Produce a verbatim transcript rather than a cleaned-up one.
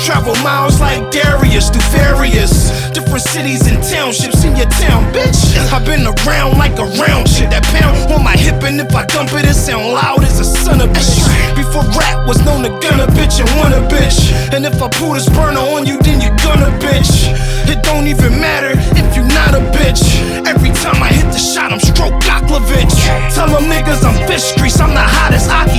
travel miles like Darius through various different cities and townships in your town, bitch. I've been around like a round shit. That pound on my hip, and if I dump it, it sound loud as a son of bitch. Before rap was known to gun a bitch and want a bitch. And if I pull this burner on you, then you gonna bitch. It don't even matter if you not a bitch. Every time I hit the shot, I'm stroke Goklovich. Tell them niggas I'm fish streets, I'm the hottest. I